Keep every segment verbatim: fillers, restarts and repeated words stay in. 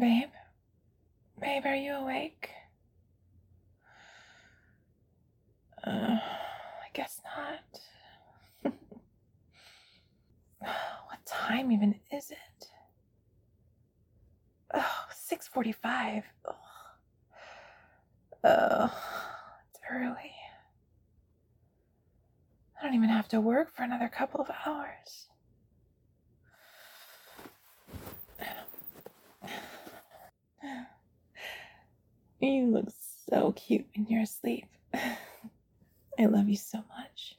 Babe? Babe, are you awake? Uh, I guess not. What time even is it? Oh, six forty-five. Oh, it's early. I don't even have to work for another couple of hours. You look so cute when you're asleep. I love you so much.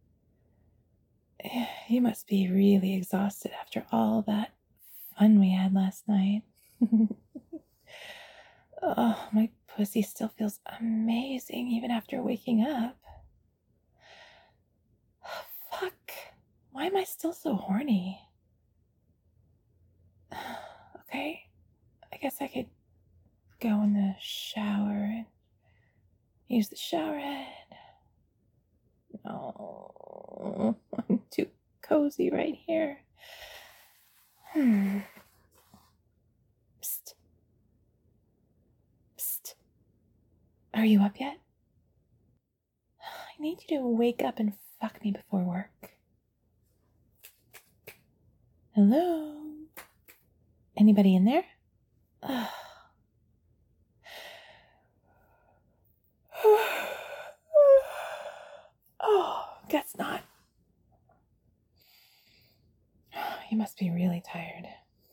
You must be really exhausted after all that fun we had last night. Oh, my pussy still feels amazing even after waking up. Fuck. Why am I still so horny? Okay, I guess I could go in the shower and use the shower head. No, I'm too cozy right here. Hmm. Psst. Psst. Are you up yet? I need you to wake up and fuck me before work. Hello? Anybody in there? Oh, guess not. You must be really tired.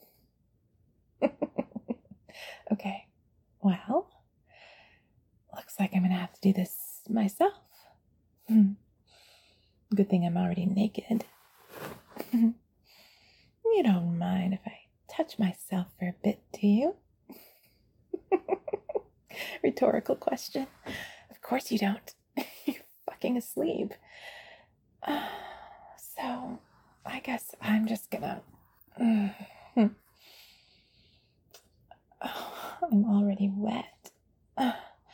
Okay, well, looks like I'm gonna have to do this myself. Good thing I'm already naked. You don't mind if I touch myself for a bit, do you? Rhetorical question. Of course you don't. You're fucking asleep. Uh, so, I guess I'm just gonna... Oh, I'm already wet. Uh,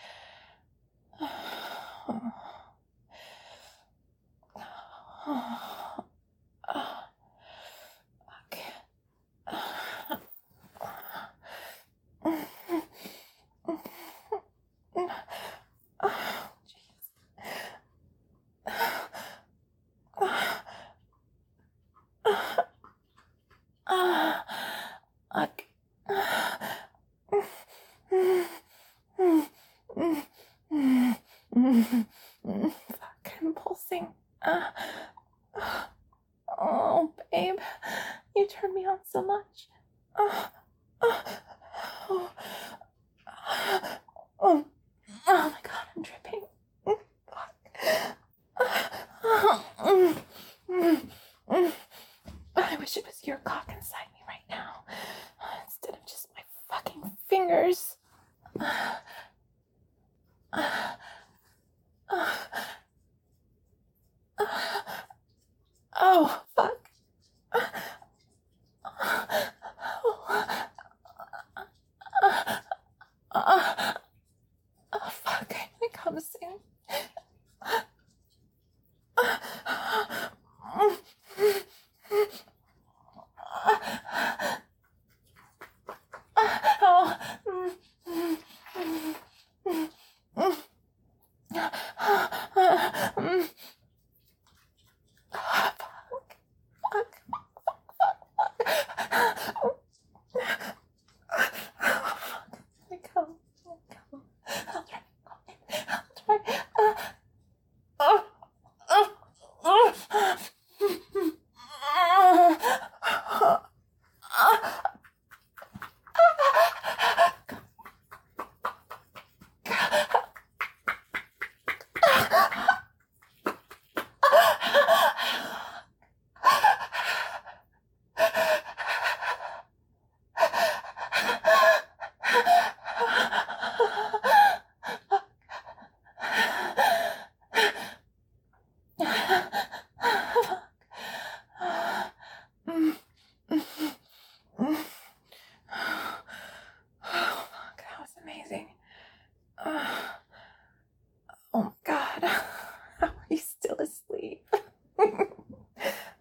oh. Oh. Oh. Okay. Oh, jeez. Okay. Fuck, I'm pulsing. Oh, babe, you turn me on so much. Oh, oh, oh, oh, oh my god, I'm dripping. I wish it was your cock inside me right now, instead of just my fucking fingers. Oh, fuck. Oh, fuck, I'm gonna come soon.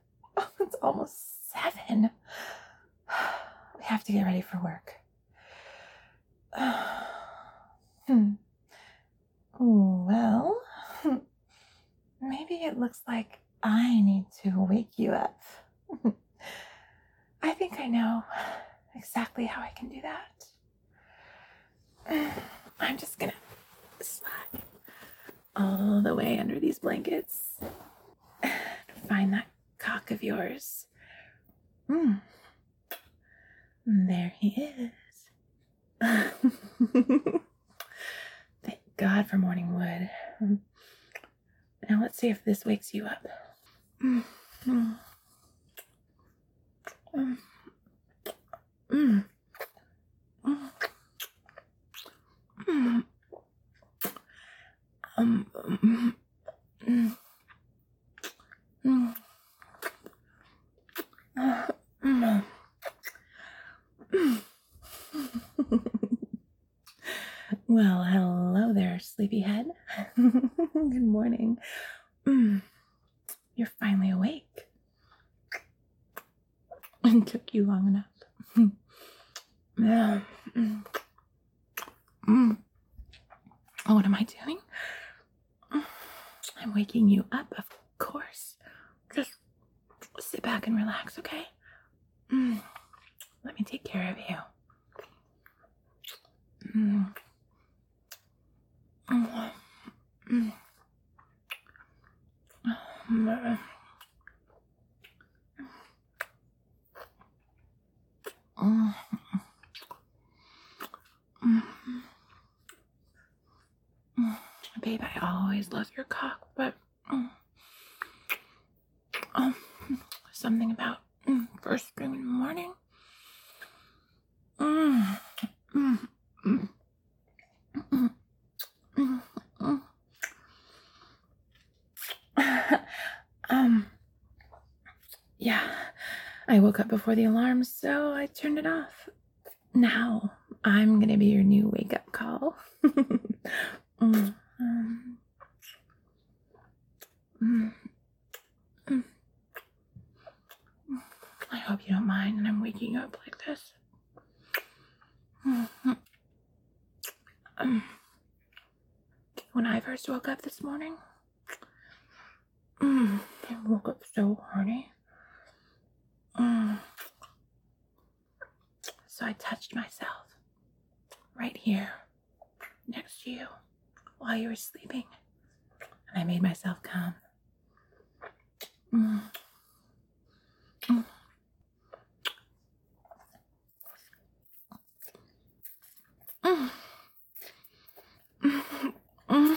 Almost seven. We have to get ready for work. Hmm. Well, maybe it looks like I need to wake you up. I think I know exactly how I can do that. I'm just gonna slide all the way under these blankets and find that cock of yours. Mm. There he is. Thank God for morning wood. Now let's see if this wakes you up. Mm. Mm. Mm. Mm. Mm. Mm. Um, mm. Mm. Mm. Uh, mm. Mm. Well, hello there, sleepyhead. Good morning. Mm. You're finally awake. It took you long enough. Yeah. Mm. Mm. Oh, what am I doing? I'm waking you up, of course. Just sit back and relax, okay? Mm. Let me take care of you. Mm. Mm. Mm. Mm. Mm. Mm. Mm. Babe, I always love your cock, but mm, um, something about mm, first thing in the morning. Mm. Mm. Mm. Mm. Mm. Mm. um, yeah, I woke up before the alarm, so I turned it off. Now I'm gonna be your new wake-up call. mm. Um. Mm. Mm. I hope you don't mind that I'm waking you up like this. Mm-hmm. Um, when I first woke up this morning, mm, I woke up so horny. Mm. So I touched myself right here next to you while you were sleeping, and I made myself come. Mm. Mm. Mm. Mm.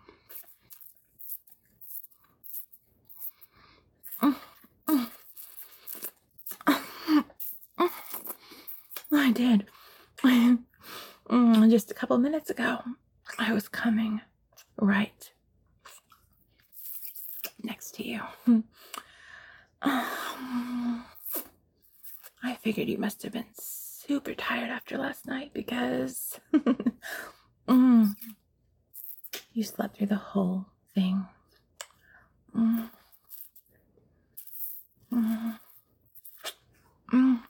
Mm. Mm. Mm. I did. Mm, just a couple minutes ago, I was coming right next to you. I figured you must have been super tired after last night because mm, you slept through the whole thing. Mm. Mm. Mm.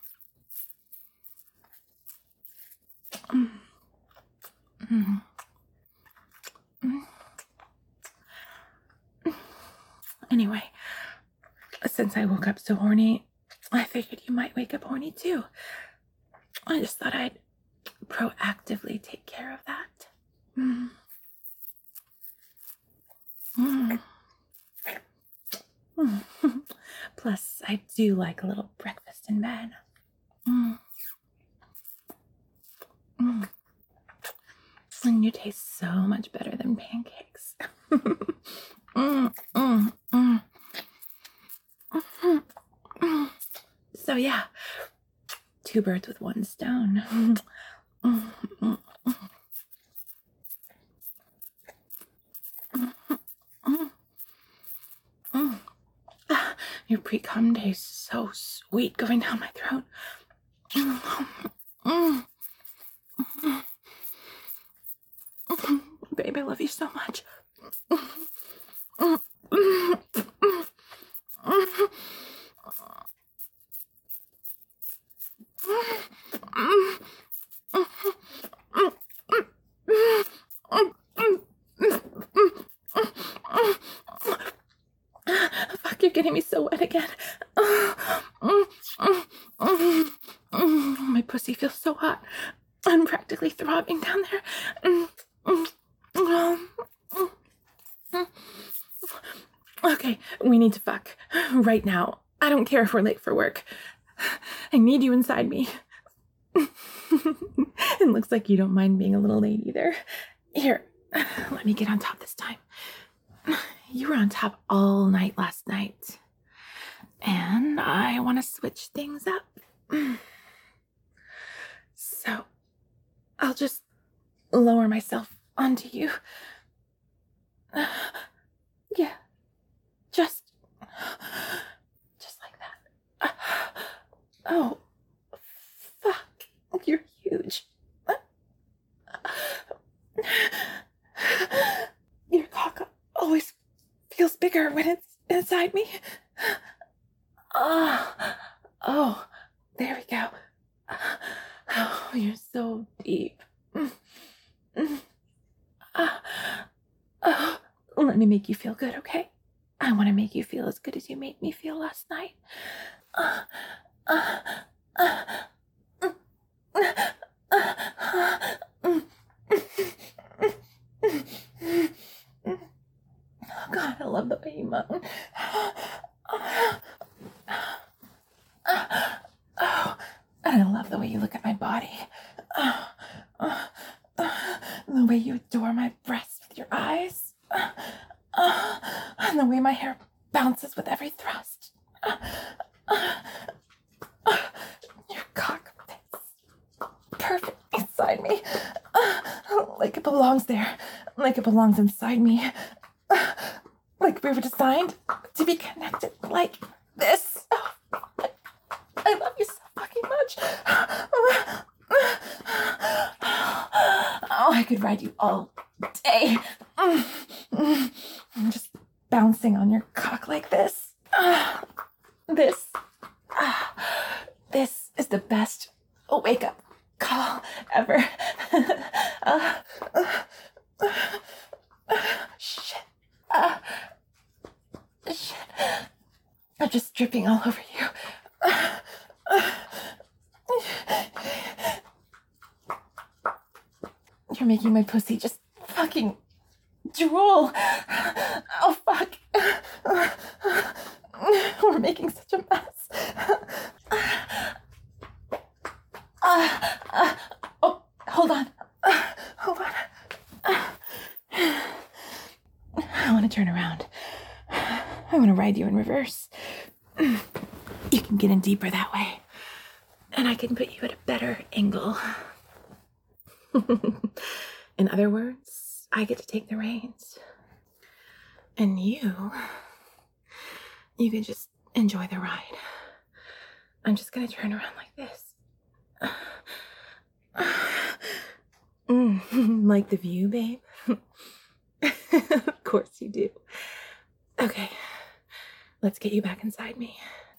Mm. Mm. Mm. Anyway, since I woke up so horny, I figured you might wake up horny too. I just thought I'd proactively take care of that. Mm. Mm. Mm. Plus, I do like a little breakfast in bed. Mm. Mm. And you taste so much better than pancakes. mm, mm, mm. Mm, mm. So yeah, two birds with one stone. Mm, mm, mm, mm, mm. Ah, your pre-cum tastes so sweet going down my throat. Mm, mm, mm, mm. Babe, I love you so much. Mm, mm, mm, mm, mm. getting me so wet again. My pussy feels so hot. I'm practically throbbing down there. Okay, we need to fuck. Right now. I don't care if we're late for work. I need you inside me. It looks like you don't mind being a little late either. Here, let me get on top this time. You were on top all night last night. And I want to switch things up. So, I'll just lower myself onto you. Yeah, just, just like that. Oh, fuck, you're huge. Your cock always feels bigger when it's inside me. Oh, oh, there we go. Oh, you're so deep. Oh, let me make you feel good, okay? I want to make you feel as good as you made me feel last night. Uh, uh, uh, Oh God, I love the way you moan. Oh, and I love the way you look at my body. Oh, oh, oh, the way you adore my breasts with your eyes. Oh, and the way my hair bounces with every thrust. Your cock fits perfect inside me. Like it belongs there. Like it belongs inside me. Like we were designed to be connected like this. Oh, I love you so fucking much. Oh, I could ride you all day. I'm just bouncing on your cock like this. This. This is the best wake up call ever. uh, uh, uh, shit. Uh, shit. I'm just dripping all over you. Uh, uh, You're making my pussy just fucking drool. Oh, fuck. We're making such a mess. Uh, uh, oh, hold on. Uh, hold on. Uh, I want to turn around. I want to ride you in reverse. You can get in deeper that way. And I can put you at a better angle. In other words, I get to take the reins. And you, you can just enjoy the ride. I'm just going to turn around like this. Mm, like the view, babe? Of course you do. Okay, let's get you back inside me.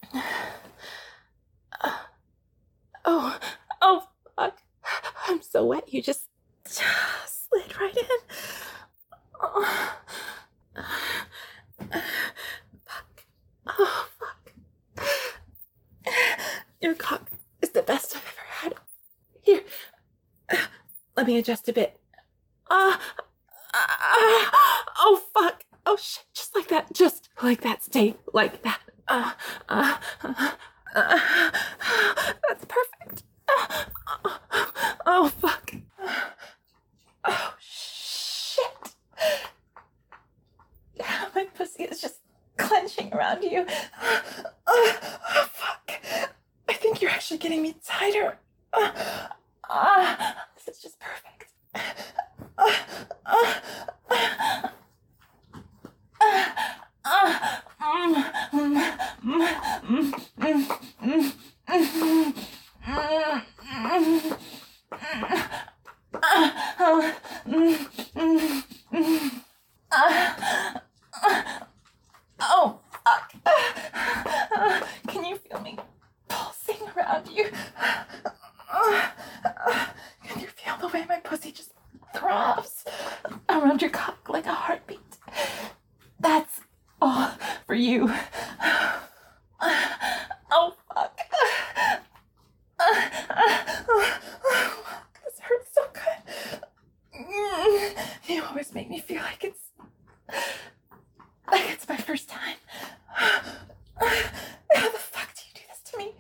Uh, oh, oh, fuck. I'm so wet, you just slid right in. Oh, fuck. Oh, fuck. Your cock is the best I've ever had. Here, let me adjust a bit. Uh, uh, oh, fuck. Oh, shit. Just like that. Just like that. Stay like that. Uh, uh, uh, uh, that's perfect. Uh, uh, oh, fuck. Oh, shit. My pussy is just clenching around you. Oh, oh fuck. I think you're actually getting me tighter. Uh, uh, this is just perfect. Uh, uh, uh, Oh, fuck. Can you feel me pulsing around you? Can you feel the way my pussy just throbs around your cock like a heartbeat? That's all for you. just make me feel like it's like it's my first time. How the fuck do you do this to me?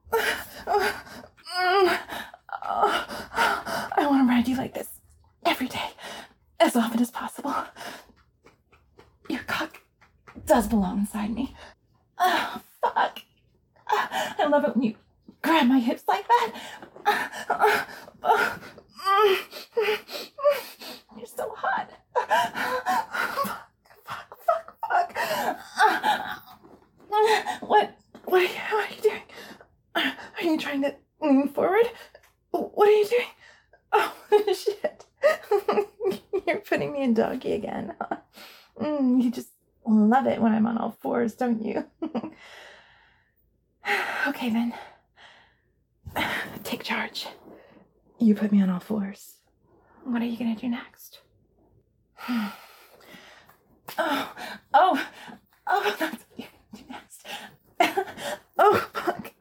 I want to ride you like this every day, as often as possible. Your cock does belong inside me. Oh, fuck. I love it when you grab my hips like that. You're so hot. Fuck, fuck, fuck, fuck. What, what are you, what are you doing? Are you trying to lean forward? What are you doing? Oh, shit. You're putting me in doggy again, huh? Mm, you just love it when I'm on all fours, don't you? Okay, then. Take charge. You put me on all fours. What are you gonna do next? Oh, oh, oh, that's what you're gonna do next. Oh, fuck.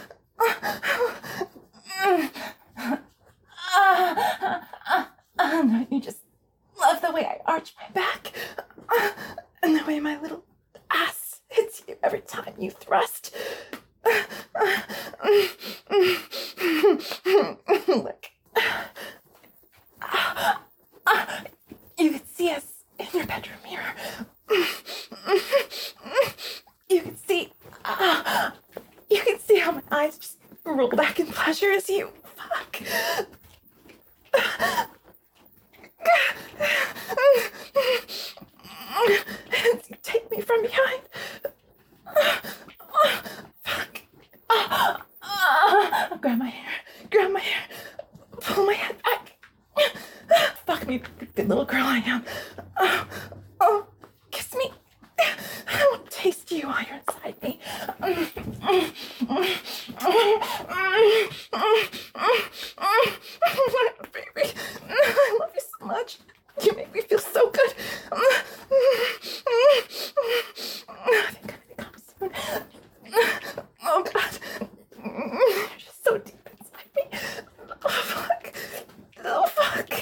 Don't you just love the way I arch my back? And the way my little ass hits you every time you thrust? Look. You could see us in your bedroom mirror. You could see, uh, you could see how my eyes just roll back in pleasure as you fuck. As you take me from behind. Fuck. Grab my hair. Grab my hair. Pull my head back. Fuck me, good little girl I am. Oh, oh, kiss me. I want to taste you while you're inside me. Baby, I love you so much. You make me feel so good. I think I'm gonna come soon. Oh God, you're just so deep inside me. Oh fuck. Oh fuck.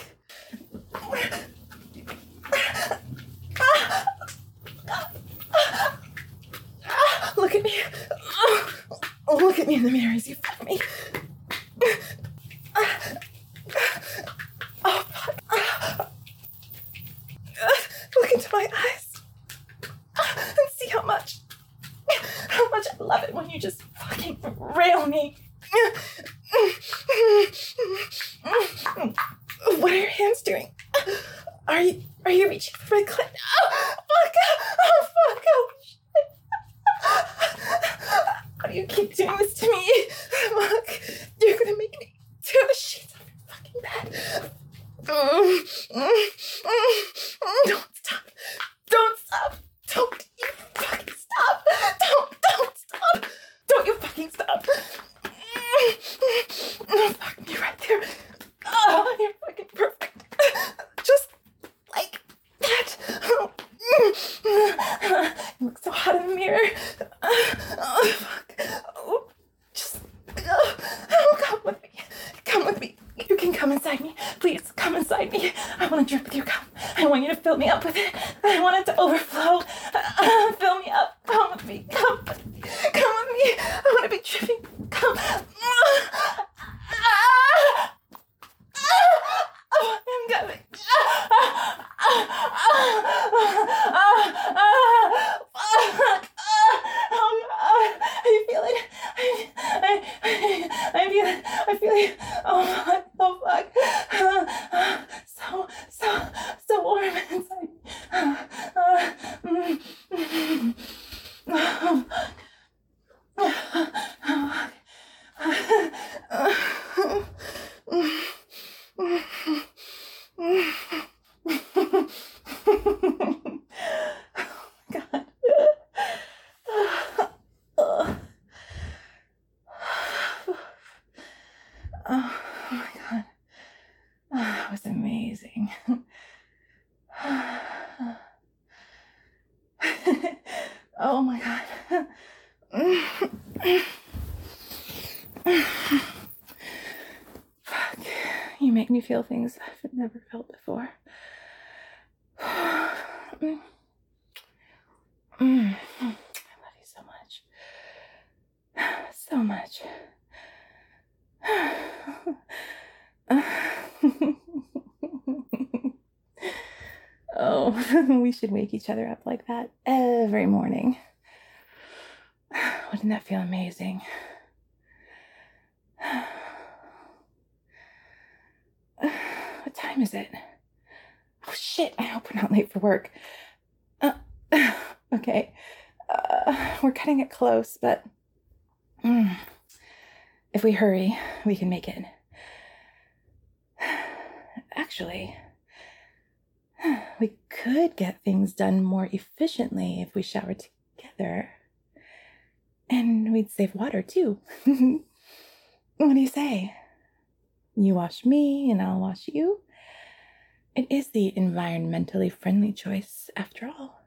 Look at me. Oh, look at me in the mirror as you fuck me. Oh fuck. Look into my eyes and see how much, how much I love it when you just fucking rail me. What are your hands doing? Are you, are you reaching for my clit? Oh, fuck! Oh, fuck! Oh, shit! How do you keep doing this to me? Fuck! You're gonna make me tear the sheets off your fucking bed. Don't stop! Don't stop! Don't you fucking stop! Don't, don't stop! Don't you fucking stop! Fuck me right there. Oh, you're fucking perfect. Just like that. You look so hot in the mirror. Oh, fuck. Oh, just, oh, oh, come with me. Come with me. You can come inside me. Please, come inside me. I want to drip with your cum. I want you to fill me up with it. I want it to overflow. Uh, fill me up. Come with me. Come with me. Come with me. I want to be dripping. Come. Oh, I'm coming. I feel it. I, I, I feel it. I feel it. Oh, fuck. Oh, fuck. So, so, so warm inside. Oh my God. Oh, that was amazing. Oh my God. Fuck. You make me feel things I've never felt before. Mm. Mm. I love you so much. So much. Oh, we should wake each other up like that every morning. Wouldn't that feel amazing? What time is it? Oh, shit. I hope we're not late for work. Uh, okay. Uh, we're cutting it close, but mm, if we hurry, we can make it. Actually, we could get things done more efficiently if we showered together. And we'd save water, too. What do you say? You wash me, and I'll wash you. It is the environmentally friendly choice, after all.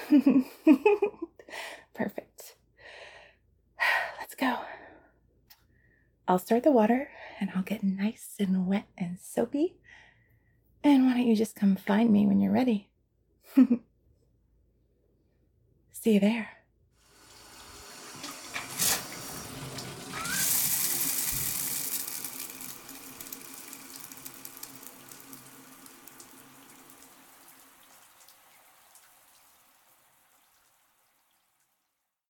Perfect. Let's go. I'll start the water, and I'll get nice and wet and soapy. And why don't you just come find me when you're ready? See you there.